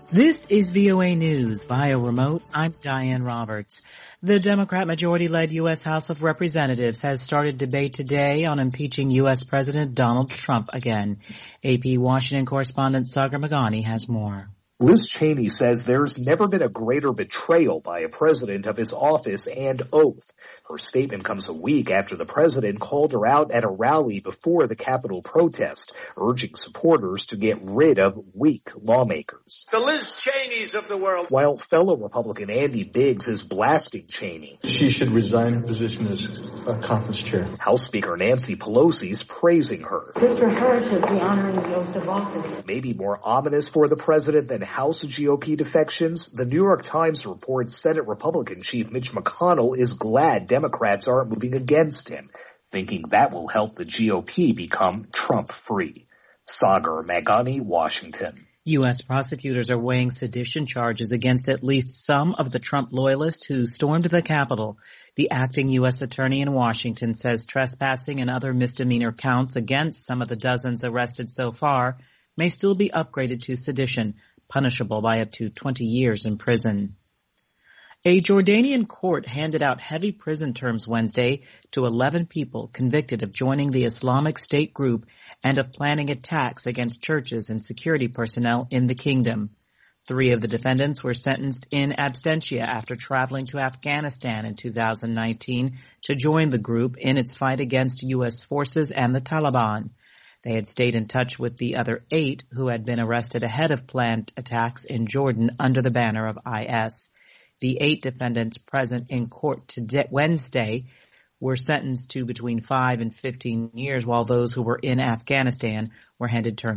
This is VOA News via remote. I'm Diane Roberts. The Democrat majority-led U.S. House of Representatives has started debate today on impeaching U.S. President Donald Trump again. AP Washington correspondent Sagar Meghani has more. Liz Cheney says there's never been a greater betrayal by a president of his office and oath. Her statement comes a week after the president called her out at a rally before the Capitol protest, urging supporters to get rid of weak lawmakers. The Liz Cheneys of the world. While fellow Republican Andy Biggs is blasting Cheney. She should resign her position as a conference chair. House Speaker Nancy Pelosi's praising her. Sister Her should be honoring the oath of office. Maybe more ominous for the president than House GOP defections, the New York Times reports Senate Republican Chief Mitch McConnell is glad Democrats aren't moving against him, thinking that will help the GOP become Trump-free. Sagar Meghani, Washington. U.S. prosecutors are weighing sedition charges against at least some of the Trump loyalists who stormed the Capitol. The acting U.S. attorney in Washington says trespassing and other misdemeanor counts against some of the dozens arrested so far may still be upgraded to sedition, punishable by up to 20 years in prison. A Jordanian court handed out heavy prison terms Wednesday to 11 people convicted of joining the Islamic State group and of planning attacks against churches and security personnel in the kingdom. 3 of the defendants were sentenced in absentia after traveling to Afghanistan in 2019 to join the group in its fight against U.S. forces and the Taliban. They had stayed in touch with the other 8 who had been arrested ahead of planned attacks in Jordan under the banner of IS. The 8 defendants present in court today, Wednesday, were sentenced to between 5 and 15 years, while those who were in Afghanistan were handed terms